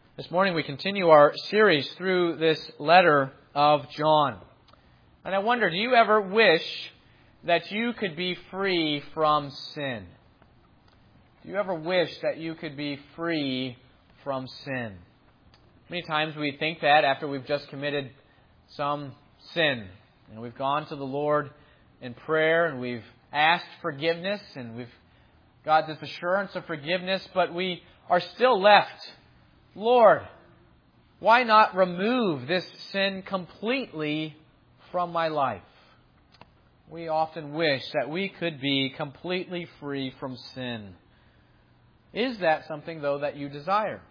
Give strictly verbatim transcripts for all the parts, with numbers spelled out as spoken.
This morning we continue our series through this letter of John. And I wonder, do you ever wish that you could be free from sin? Do you ever wish that you could be free from sin? Many times we think that after we've just committed some sin. And we've gone to the Lord in prayer and we've asked forgiveness and we've got this assurance of forgiveness, but we are still left. Lord, why not remove this sin completely from my life? We often wish that we could be completely free from sin. Is that something, though, that you desire?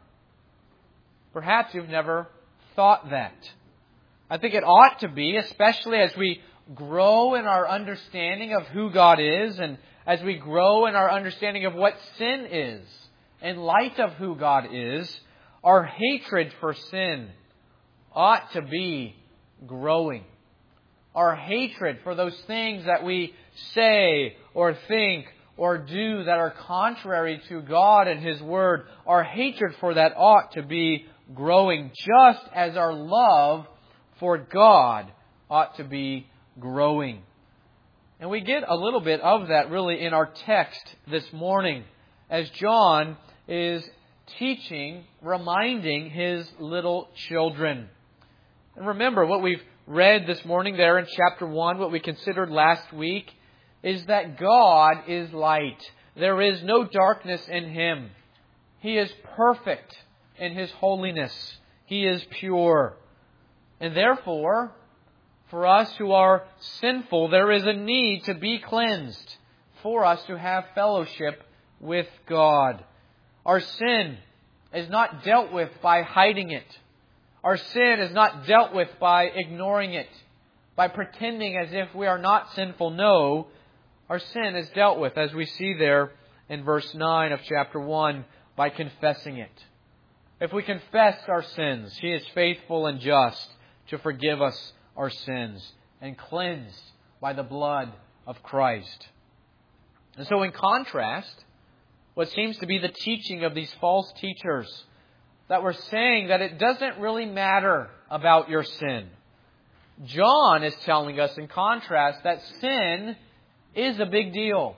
Perhaps you've never thought that. I think it ought to be, especially as we grow in our understanding of who God is and as we grow in our understanding of what sin is. In light of who God is, our hatred for sin ought to be growing. Our hatred for those things that we say or think or do that are contrary to God and His Word, our hatred for that ought to be growing, just as our love for God ought to be growing. And we get a little bit of that really in our text this morning as John is teaching, reminding his little children. And remember, what we've read this morning there in chapter one, what we considered last week, is that God is light. There is no darkness in Him. He is perfect in His holiness. He is pure. And therefore, for us who are sinful, there is a need to be cleansed for us to have fellowship with God. Our sin is not dealt with by hiding it. Our sin is not dealt with by ignoring it, by pretending as if we are not sinful. No, our sin is dealt with, as we see there in verse nine of chapter one, by confessing it. If we confess our sins, He is faithful and just to forgive us our sins and cleanse by the blood of Christ. And so in contrast, what seems to be the teaching of these false teachers that were saying that it doesn't really matter about your sin. John is telling us in contrast that sin is a big deal.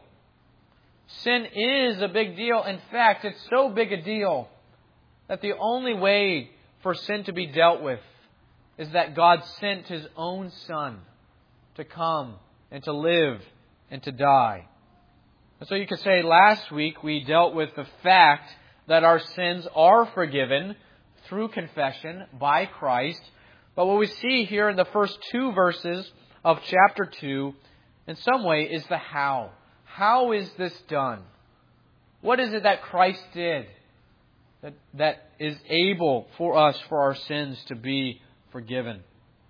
Sin is a big deal. In fact, it's so big a deal that the only way for sin to be dealt with is that God sent His own Son to come and to live and to die. And so you could say last week we dealt with the fact that our sins are forgiven through confession by Christ. But what we see here in the first two verses of chapter two, in some way, is the how. How is this done? What is it that Christ did that, that is able for us, for our sins to be forgiven?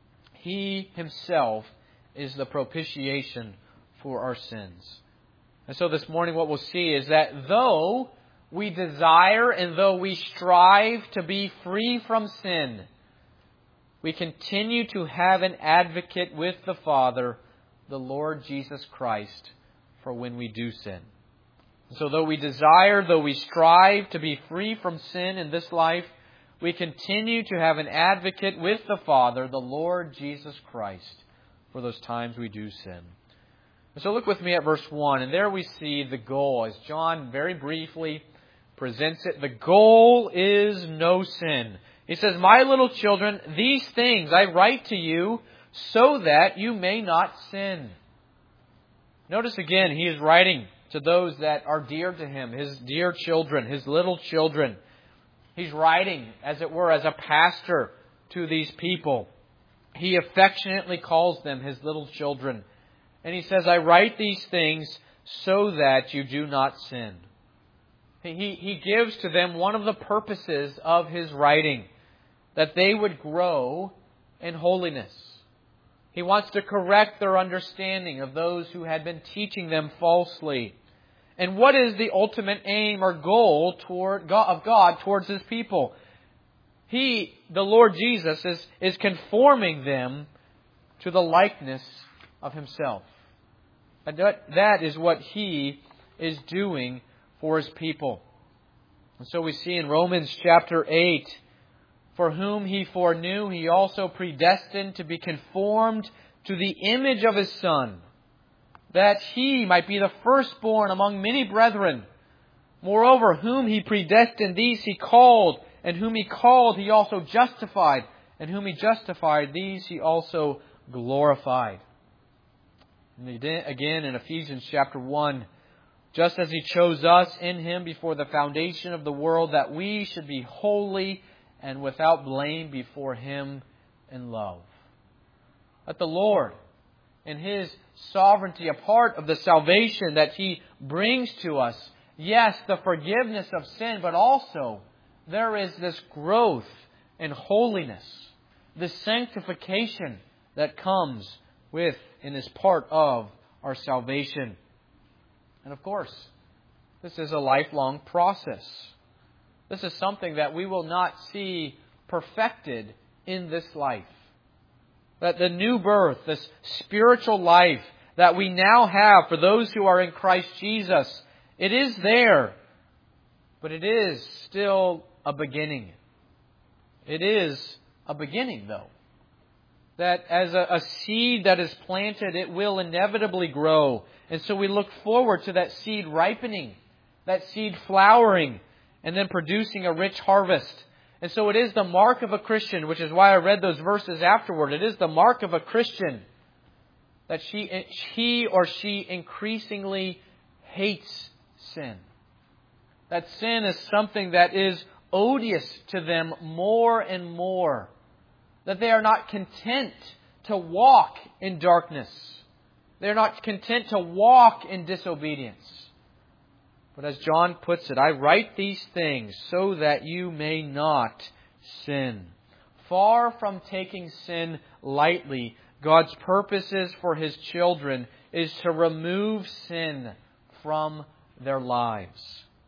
He Himself is the propitiation for our sins. And so this morning what we'll see is that though we desire and though we strive to be free from sin, we continue to have an advocate with the Father, the Lord Jesus Christ, for when we do sin. And so though we desire, though we strive to be free from sin in this life, we continue to have an advocate with the Father, the Lord Jesus Christ, for those times we do sin. So look with me at verse one, and there we see the goal, as John very briefly presents it. The goal is no sin. He says, "My little children, these things I write to you so that you may not sin." Notice again, he is writing to those that are dear to him, his dear children, his little children. He's writing, as it were, as a pastor to these people. He affectionately calls them his little children. And he says, "I write these things so that you do not sin." He, he gives to them one of the purposes of his writing, that they would grow in holiness. He wants to correct their understanding of those who had been teaching them falsely. And what is the ultimate aim or goal toward God, of God towards His people? He, the Lord Jesus, is, is conforming them to the likeness of Himself. And that, that is what He is doing for His people. And so we see in Romans chapter eight For whom He foreknew, He also predestined to be conformed to the image of His Son, that He might be the firstborn among many brethren. Moreover, whom He predestined, these He called, and whom He called, He also justified, and whom He justified, these He also glorified. And again in Ephesians chapter one, just as He chose us in Him before the foundation of the world, that we should be holy and without blame before Him in love. Let the Lord, in His sovereignty, a part of the salvation that He brings to us, yes, the forgiveness of sin, but also there is this growth in holiness, this sanctification that comes with and is part of our salvation. And of course, this is a lifelong process. This is something that we will not see perfected in this life. That the new birth, this spiritual life that we now have for those who are in Christ Jesus, it is there, but it is still a beginning. It is a beginning, though. That as a, a seed that is planted, it will inevitably grow. And so we look forward to that seed ripening, that seed flowering, and then producing a rich harvest. And so it is the mark of a Christian, which is why I read those verses afterward. It is the mark of a Christian that she, he or she increasingly hates sin. That sin is something that is odious to them more and more. That they are not content to walk in darkness. They are not content to walk in disobedience. But as John puts it, I write these things so that you may not sin. Far from taking sin lightly, God's purposes for His children is to remove sin from their lives.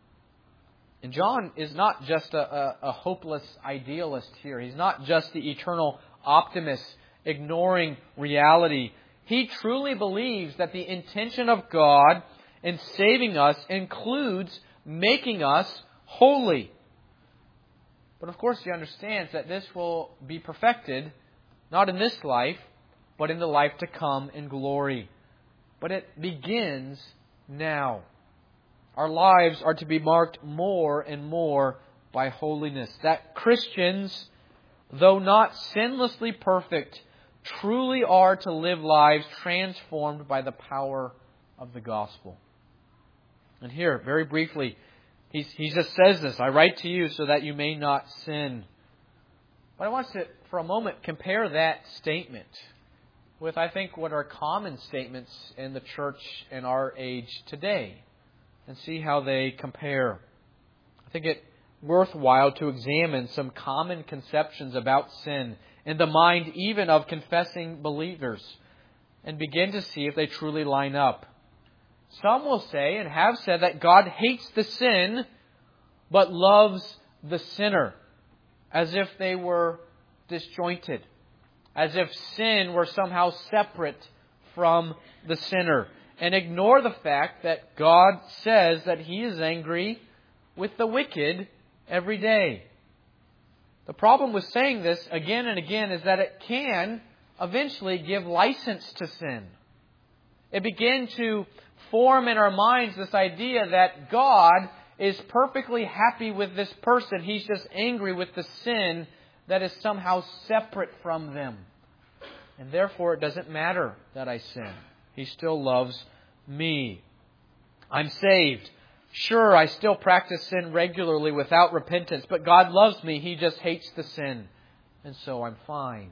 And John is not just a, a, a hopeless idealist here. He's not just the eternal optimist ignoring reality. He truly believes that the intention of God in saving us includes making us holy. But of course he understands that this will be perfected not in this life, but in the life to come in glory. But it begins now. Our lives are to be marked more and more by holiness. That Christians, though not sinlessly perfect, truly are to live lives transformed by the power of the gospel. And here, very briefly, he, he just says this, I write to you so that you may not sin. But I want to, for a moment, compare that statement with, I think, what are common statements in the church in our age today, and see how they compare. I think it worthwhile to examine some common conceptions about sin in the mind even of confessing believers and begin to see if they truly line up. Some will say and have said that God hates the sin but loves the sinner, as if they were disjointed, as if sin were somehow separate from the sinner, and ignore the fact that God says that He is angry with the wicked every day. The problem with saying this again and again is that it can eventually give license to sin. It begins to form in our minds this idea that God is perfectly happy with this person. He's just angry with the sin that is somehow separate from them. And therefore it doesn't matter that I sin. He still loves me. I'm saved. Sure, I still practice sin regularly without repentance, but God loves me. He just hates the sin. And so I'm fine.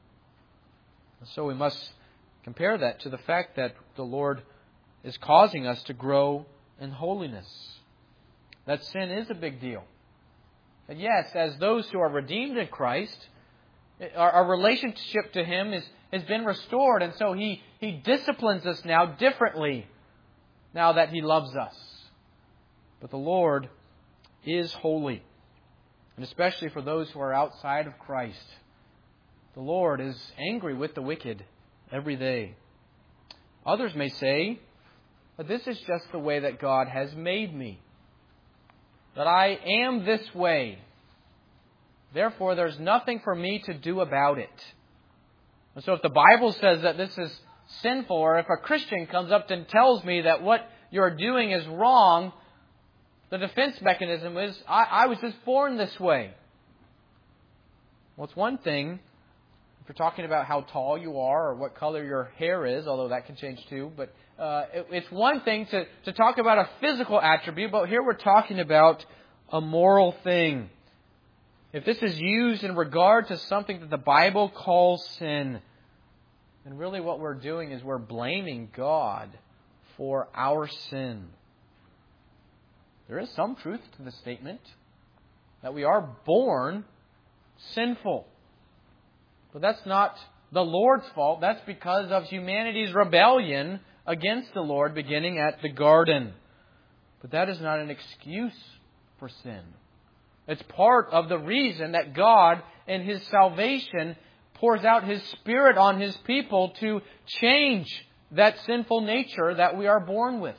And so we must compare that to the fact that the Lord is causing us to grow in holiness. That sin is a big deal. And yes, as those who are redeemed in Christ, our, our relationship to Him is, has been restored. And so He, He disciplines us now differently now that He loves us. But the Lord is holy. And especially for those who are outside of Christ, the Lord is angry with the wicked every day. Others may say, but this is just the way that God has made me. That I am this way. Therefore, there's nothing for me to do about it. And so if the Bible says that this is sinful, or if a Christian comes up and tells me that what you're doing is wrong, the defense mechanism is, I, I was just born this way. Well, it's one thing if you're talking about how tall you are or what color your hair is, although that can change too. But uh, it, it's one thing to, to talk about a physical attribute, but here we're talking about a moral thing. If this is used in regard to something that the Bible calls sin, then really what we're doing is we're blaming God for our sin. There is some truth to the statement that we are born sinful. But that's not the Lord's fault. That's because of humanity's rebellion against the Lord beginning at the garden. But that is not an excuse for sin. It's part of the reason that God, in His salvation, pours out His Spirit on His people to change that sinful nature that we are born with.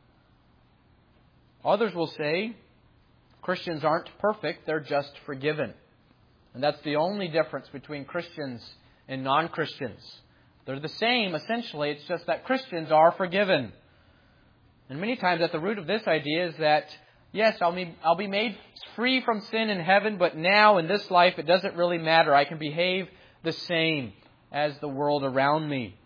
Others will say Christians aren't perfect, they're just forgiven. And that's the only difference between Christians and non-Christians. They're the same, essentially. It's just that Christians are forgiven. And many times at the root of this idea is that, yes, I'll be, I'll be made free from sin in heaven, but now in this life it doesn't really matter. I can behave the same as the world around me.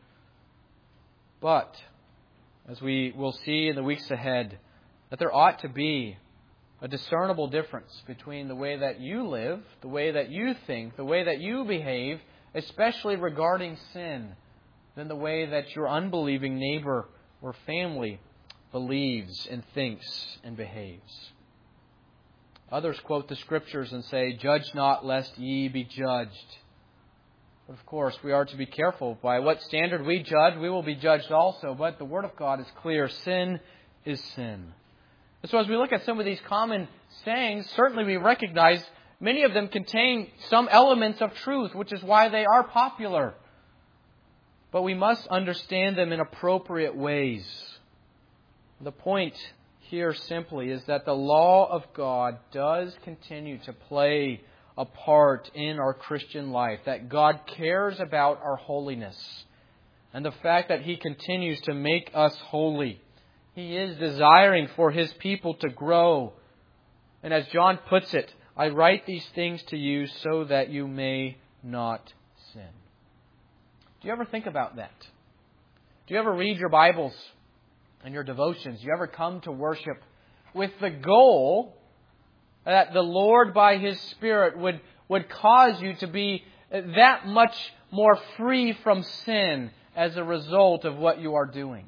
But, as we will see in the weeks ahead, that there ought to be a discernible difference between the way that you live, the way that you think, the way that you behave, especially regarding sin, than the way that your unbelieving neighbor or family believes and thinks and behaves. Others quote the Scriptures and say, "Judge not, lest ye be judged." But of course, we are to be careful. By what standard we judge, we will be judged also. But the Word of God is clear. Sin is sin. And so as we look at some of these common sayings, certainly we recognize many of them contain some elements of truth, which is why they are popular. But we must understand them in appropriate ways. The point here simply is that the law of God does continue to play a part in our Christian life, that God cares about our holiness, and the fact that He continues to make us holy. He is desiring for His people to grow. And as John puts it, I write these things to you so that you may not sin. Do you ever think about that? Do you ever read your Bibles and your devotions? Do you ever come to worship with the goal that the Lord by His Spirit would, would cause you to be that much more free from sin as a result of what you are doing?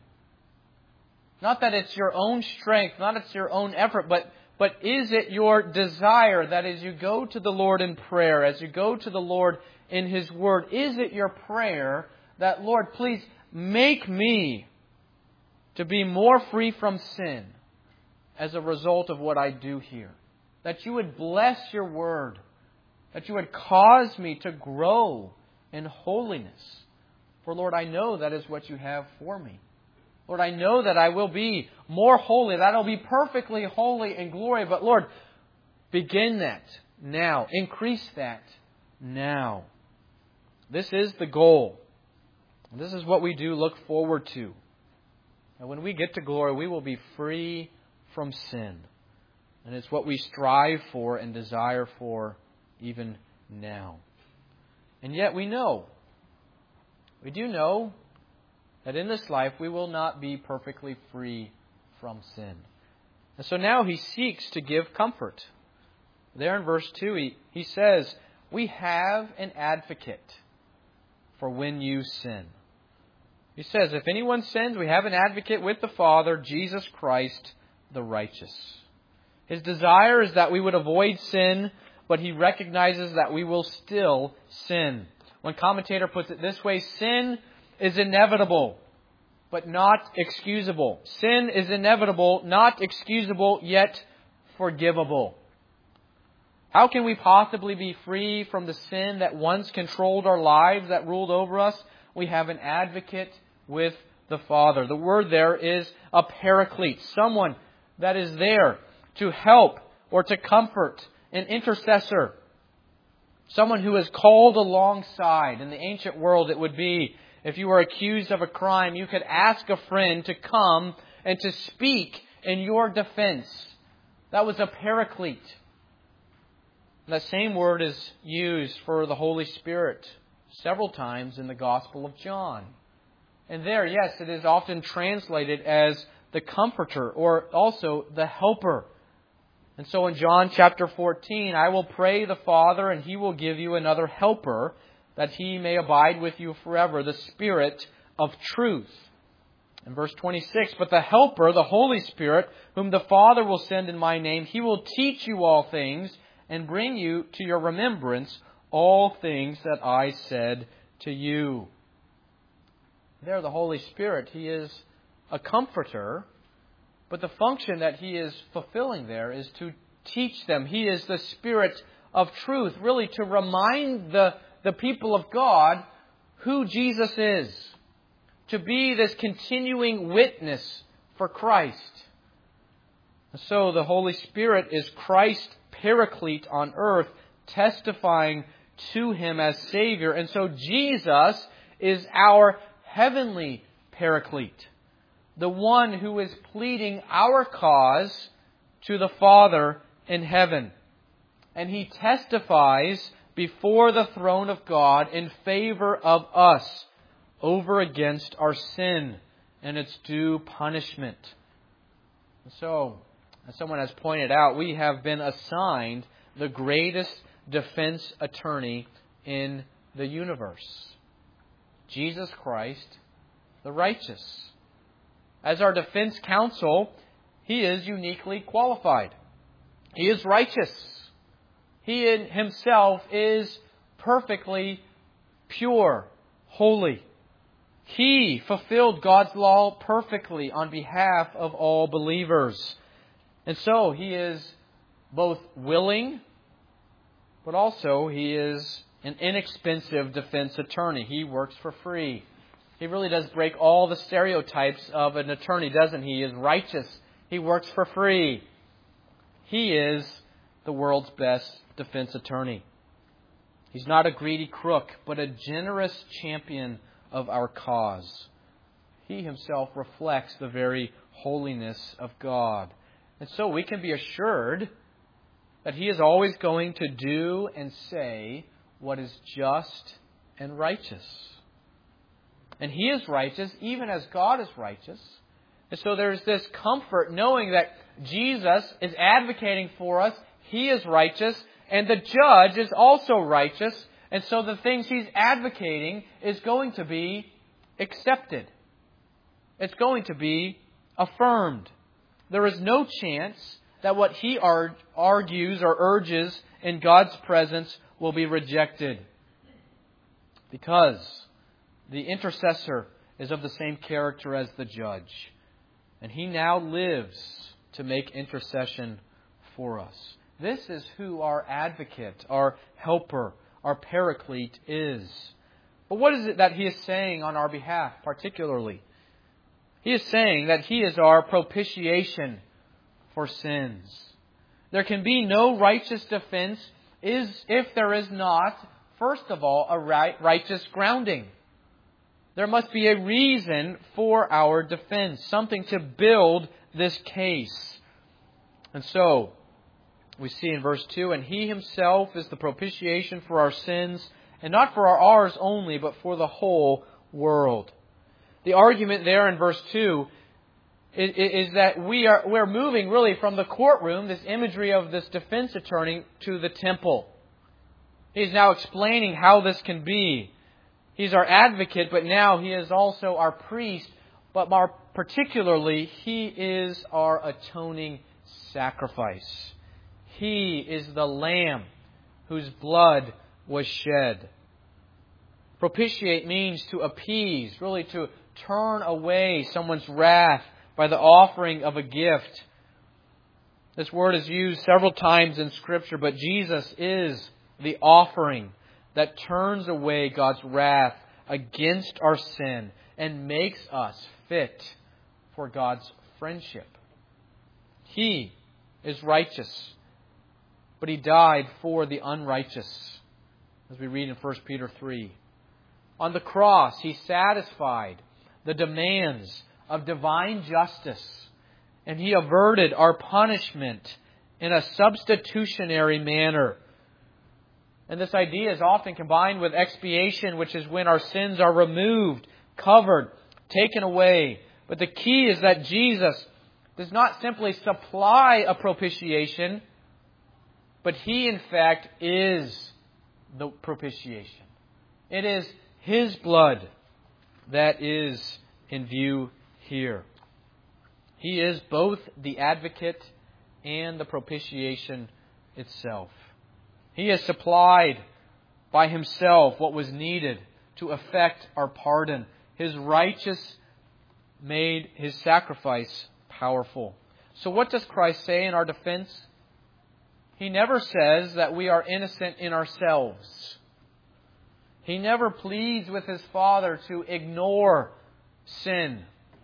Not that it's your own strength, not it's your own effort, but, but is it your desire that as you go to the Lord in prayer, as you go to the Lord in His Word, is it your prayer that, Lord, please make me to be more free from sin as a result of what I do here? That you would bless your Word, that you would cause me to grow in holiness. For, Lord, I know that is what you have for me. Lord, I know that I will be more holy, that I'll be perfectly holy in glory. But Lord, begin that now. Increase that now. This is the goal. This is what we do look forward to. And when we get to glory, we will be free from sin. And it's what we strive for and desire for even now. And yet we know, we do know that in this life we will not be perfectly free from sin. And so now he seeks to give comfort. There in verse two, he, he says, we have an advocate for when you sin. He says, if anyone sins, we have an advocate with the Father, Jesus Christ, the righteous. His desire is that we would avoid sin, but he recognizes that we will still sin. One commentator puts it this way, sin is inevitable, but not excusable. Sin is inevitable, not excusable, yet forgivable. How can we possibly be free from the sin that once controlled our lives, that ruled over us? We have an advocate with the Father. The word there is a paraclete, someone that is there to help or to comfort, an intercessor. Someone who is called alongside. In the ancient world, it would be, if you were accused of a crime, you could ask a friend to come and to speak in your defense. That was a paraclete. That same word is used for the Holy Spirit several times in the Gospel of John. And there, yes, it is often translated as the Comforter or also the Helper. And so in John chapter fourteen, I will pray the Father, and He will give you another Helper, that He may abide with you forever, the Spirit of truth. In verse twenty-six, but the Helper, the Holy Spirit, whom the Father will send in my name, He will teach you all things and bring you to your remembrance all things that I said to you. There, the Holy Spirit, He is a comforter, but the function that He is fulfilling there is to teach them. He is the Spirit of truth, really to remind the, the people of God who Jesus is, to be this continuing witness for Christ. So the Holy Spirit is Christ's paraclete on earth, testifying to Him as Savior. And so Jesus is our heavenly paraclete, the one who is pleading our cause to the Father in heaven. And He testifies before the throne of God in favor of us over against our sin and its due punishment. So, as someone has pointed out, we have been assigned the greatest defense attorney in the universe. Jesus Christ, the righteous. As our defense counsel, He is uniquely qualified. He is righteous. He in Himself is perfectly pure, holy. He fulfilled God's law perfectly on behalf of all believers. And so He is both willing, but also He is an inexpensive defense attorney. He works for free. He really does break all the stereotypes of an attorney, doesn't he? He is righteous. He works for free. He is the world's best defense attorney. He's not a greedy crook, but a generous champion of our cause. He Himself reflects the very holiness of God. And so we can be assured that He is always going to do and say what is just and righteous. And He is righteous even as God is righteous. And so there's this comfort knowing that Jesus is advocating for us. He is righteous. And the judge is also righteous. And so the things He's advocating is going to be accepted. It's going to be affirmed. There is no chance that what He argues or urges in God's presence will be rejected. Because the intercessor is of the same character as the judge. And He now lives to make intercession for us. This is who our advocate, our helper, our paraclete is. But what is it that He is saying on our behalf particularly? He is saying that He is our propitiation for sins. There can be no righteous defense is if there is not, first of all, a right, righteous grounding. There must be a reason for our defense, something to build this case. And so, we see in verse two, and He Himself is the propitiation for our sins, and not for ours only, but for the whole world. The argument there in verse two is, is that we are we're moving really from the courtroom, this imagery of this defense attorney, to the temple. He's now explaining how this can be. He's our advocate, but now He is also our priest. But more particularly, He is our atoning sacrifice. He is the Lamb whose blood was shed. Propitiate means to appease, really to turn away someone's wrath by the offering of a gift. This word is used several times in Scripture, but Jesus is the offering that turns away God's wrath against our sin and makes us fit for God's friendship. He is righteous, but He died for the unrighteous. as we read in First Peter three. On the cross, He satisfied the demands of divine justice, and He averted our punishment in a substitutionary manner. And this idea is often combined with expiation, which is when our sins are removed, covered, taken away. But the key is that Jesus does not simply supply a propitiation, but He, in fact, is the propitiation. It is His blood that is in view here. He is both the advocate and the propitiation itself. He has supplied by Himself what was needed to effect our pardon. His righteous made His sacrifice powerful. So what does Christ say in our defense? He never says that we are innocent in ourselves. He never pleads with His Father to ignore sin.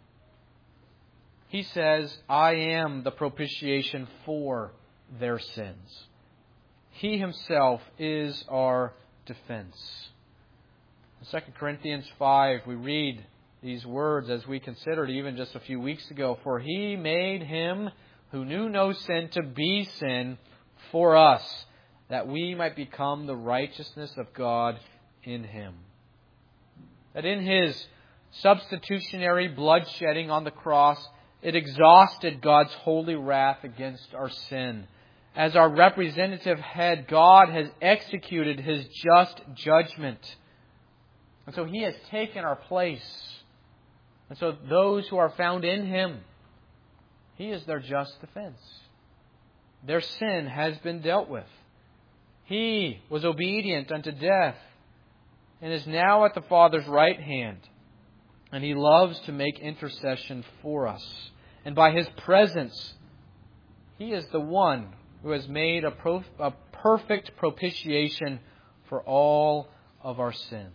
He says, I am the propitiation for their sins. He Himself is our defense. In Second Corinthians five, we read these words as we considered even just a few weeks ago. For He made Him who knew no sin to be sin for us, that we might become the righteousness of God in Him. That in His substitutionary bloodshedding on the cross, it exhausted God's holy wrath against our sin. As our representative head, God has executed His just judgment. And so He has taken our place. And so those who are found in Him, He is their just defense. Their sin has been dealt with. He was obedient unto death and is now at the Father's right hand. And He loves to make intercession for us. And by His presence, He is the one who has made a, pro- a perfect propitiation for all of our sins.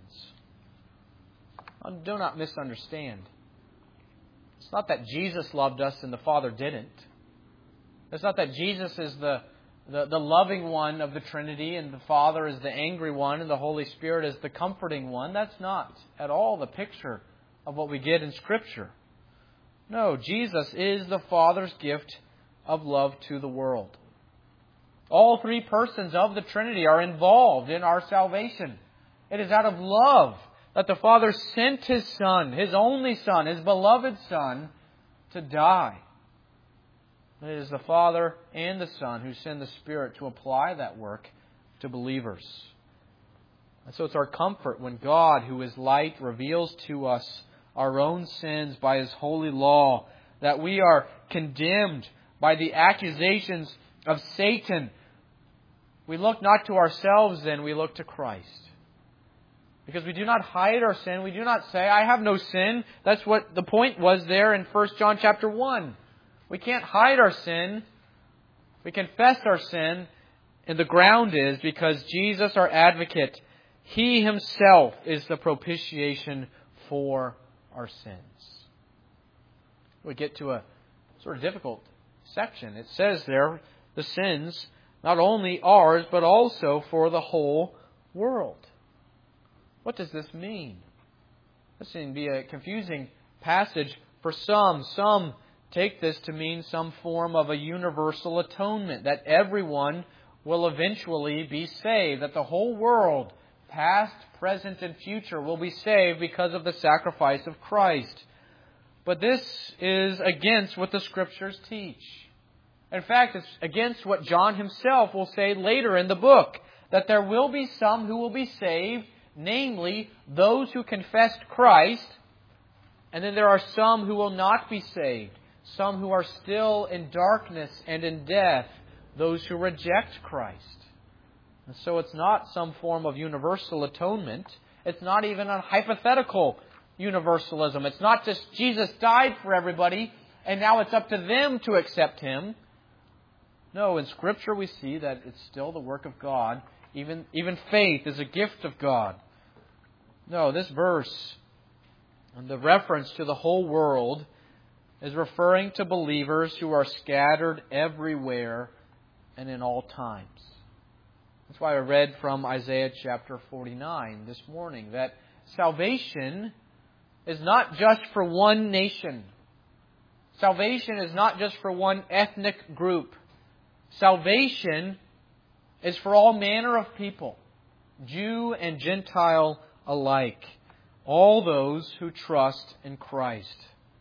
Do not misunderstand. It's not that Jesus loved us and the Father didn't. It's not that Jesus is the, the, the loving one of the Trinity and the Father is the angry one and the Holy Spirit is the comforting one. That's not at all the picture of what we get in Scripture. No, Jesus is the Father's gift of love to the world. All three persons of the Trinity are involved in our salvation. It is out of love that the Father sent His Son, His only Son, His beloved Son, to die. It is the Father and the Son who send the Spirit to apply that work to believers. And so it's our comfort when God, who is light, reveals to us our own sins by His holy law, that we are condemned by the accusations of Satan. We look not to ourselves then, we look to Christ. Because we do not hide our sin. We do not say, I have no sin. That's what the point was there in First John chapter one. We can't hide our sin. We confess our sin. And the ground is because Jesus, our advocate, He Himself is the propitiation for our sins. We get to a sort of difficult section. It says there, the sins, not only ours, but also for the whole world. What does this mean? This can be a confusing passage for some. Some take this to mean some form of a universal atonement, that everyone will eventually be saved, that the whole world, past, present, and future, will be saved because of the sacrifice of Christ. But this is against what the Scriptures teach. In fact, it's against what John himself will say later in the book, that there will be some who will be saved, namely those who confessed Christ, and then there are some who will not be saved, some who are still in darkness and in death, those who reject Christ. And so it's not some form of universal atonement. It's not even a hypothetical universalism. It's not just Jesus died for everybody and now it's up to them to accept Him. No, in Scripture we see that it's still the work of God. Even, even faith is a gift of God. No, this verse, and the reference to the whole world, is referring to believers who are scattered everywhere and in all times. That's why I read from Isaiah chapter forty-nine this morning, that salvation is not just for one nation. Salvation is not just for one ethnic group. Salvation is for all manner of people, Jew and Gentile alike, all those who trust in Christ.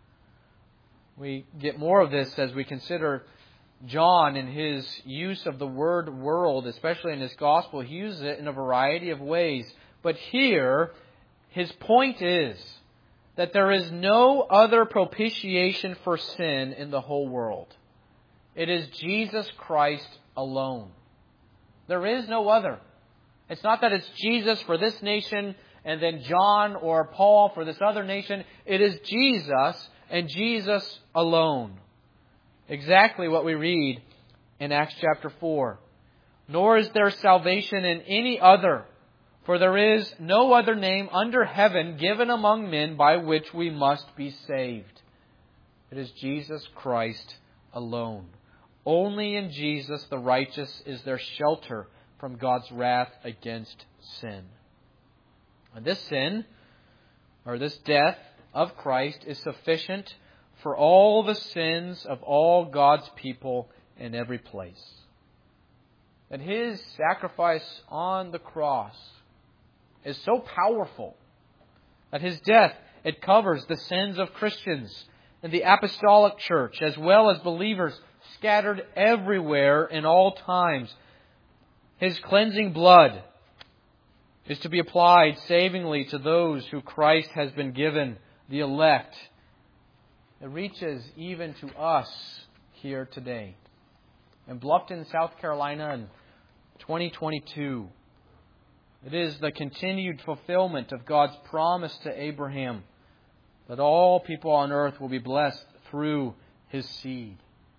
We get more of this as we consider John in his use of the word world, especially in his gospel. He uses it in a variety of ways. But here, his point is that there is no other propitiation for sin in the whole world. It is Jesus Christ alone. There is no other. It's not that it's Jesus for this nation and then John or Paul for this other nation. It is Jesus and Jesus alone. Exactly what we read in Acts chapter four. Nor is there salvation in any other, for there is no other name under heaven given among men by which we must be saved. It is Jesus Christ alone. Only in Jesus the righteous is there shelter from God's wrath against sin. And this sin, or this death of Christ, is sufficient for all the sins of all God's people in every place. That His sacrifice on the cross is so powerful that His death, it covers the sins of Christians in the apostolic church as well as believers scattered everywhere in all times. His cleansing blood is to be applied savingly to those who Christ has been given, the elect. It reaches even to us here today. In Bluffton, South Carolina in twenty twenty-two, it is the continued fulfillment of God's promise to Abraham that all people on earth will be blessed through his seed.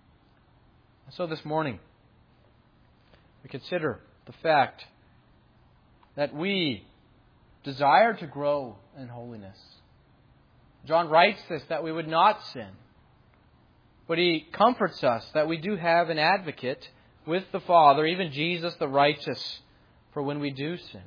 So this morning, we consider the fact that we desire to grow in holiness. John writes this, that we would not sin. But he comforts us that we do have an advocate with the Father, even Jesus the righteous, for when we do sin.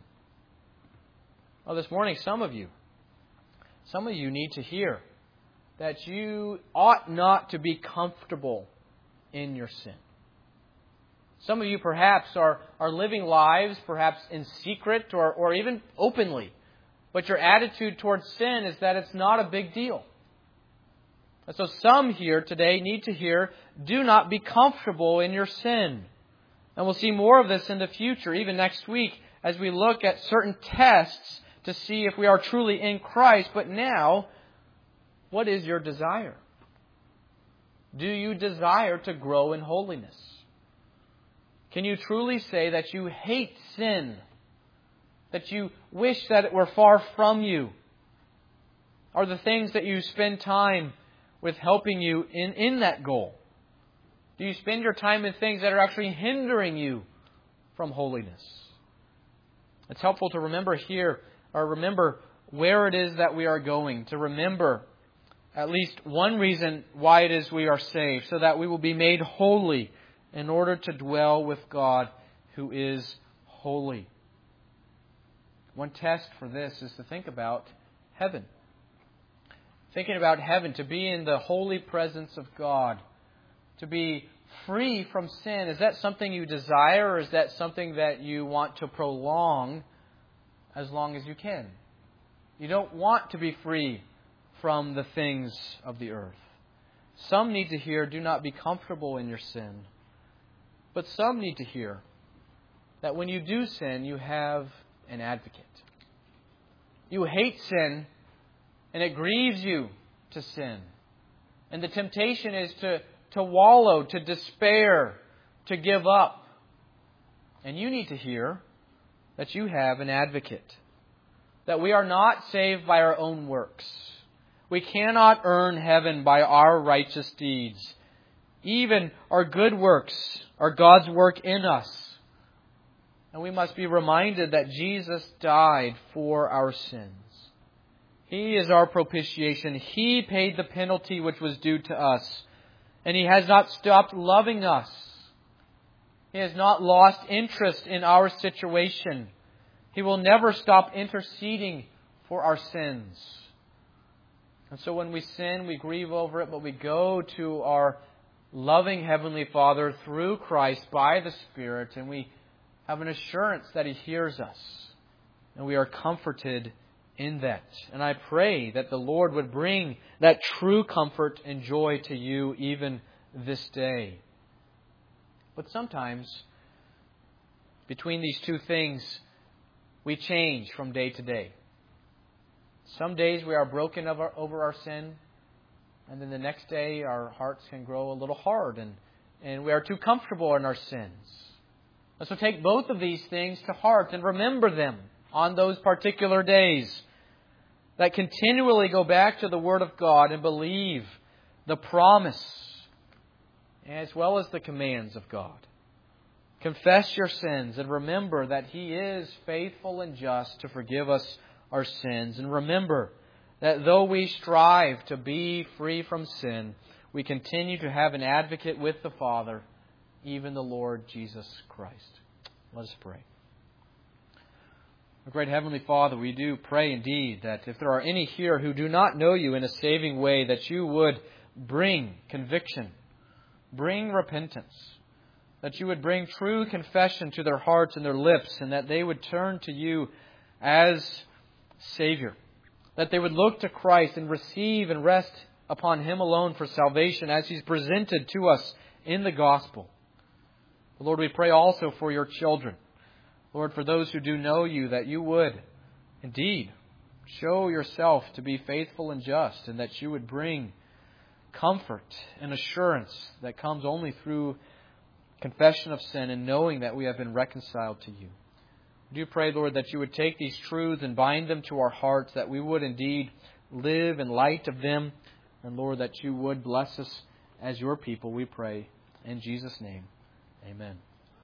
Well, this morning, some of you, some of you need to hear that you ought not to be comfortable in your sin. Some of you perhaps are, are living lives, perhaps in secret or, or even openly. But your attitude towards sin is that it's not a big deal. And so some here today need to hear, do not be comfortable in your sin. And we'll see more of this in the future, even next week, as we look at certain tests to see if we are truly in Christ. But now, what is your desire? Do you desire to grow in holiness? Can you truly say that you hate sin? That you wish that it were far from you? Are the things that you spend time with helping you in, in that goal? Do you spend your time in things that are actually hindering you from holiness? It's helpful to remember here, or remember where it is that we are going, to remember at least one reason why it is we are saved, so that we will be made holy in order to dwell with God who is holy. One test for this is to think about heaven. Thinking about heaven, to be in the holy presence of God, to be free from sin. Is that something you desire, or is that something that you want to prolong as long as you can? You don't want to be free from the things of the earth. Some need to hear, do not be comfortable in your sin. But some need to hear that when you do sin, you have an advocate. You hate sin, and it grieves you to sin. And the temptation is to, to wallow, to despair, to give up. And you need to hear that you have an advocate. That we are not saved by our own works. We cannot earn heaven by our righteous deeds. Even our good works are God's work in us. And we must be reminded that Jesus died for our sins. He is our propitiation. He paid the penalty which was due to us. And He has not stopped loving us. He has not lost interest in our situation. He will never stop interceding for our sins. And so when we sin, we grieve over it, but we go to our loving Heavenly Father through Christ by the Spirit, and we have an assurance that He hears us. And we are comforted in that. And I pray that the Lord would bring that true comfort and joy to you even this day. But sometimes, between these two things, we change from day to day. Some days we are broken over, over our sin, and then the next day our hearts can grow a little hard, and, and we are too comfortable in our sins. And so take both of these things to heart and remember them on those particular days. That continually go back to the Word of God and believe the promise as well as the commands of God. Confess your sins and remember that He is faithful and just to forgive us our sins. And remember that though we strive to be free from sin, we continue to have an advocate with the Father, even the Lord Jesus Christ. Let us pray. Our great Heavenly Father, we do pray indeed that if there are any here who do not know You in a saving way, that You would bring conviction, bring repentance, that You would bring true confession to their hearts and their lips, and that they would turn to You as Savior, that they would look to Christ and receive and rest upon Him alone for salvation as He's presented to us in the gospel. Lord, we pray also for Your children. Lord, for those who do know You, that You would indeed show Yourself to be faithful and just, and that You would bring comfort and assurance that comes only through confession of sin and knowing that we have been reconciled to You. We do pray, Lord, that You would take these truths and bind them to our hearts, that we would indeed live in light of them, and Lord, that You would bless us as Your people, we pray. In Jesus' name, amen.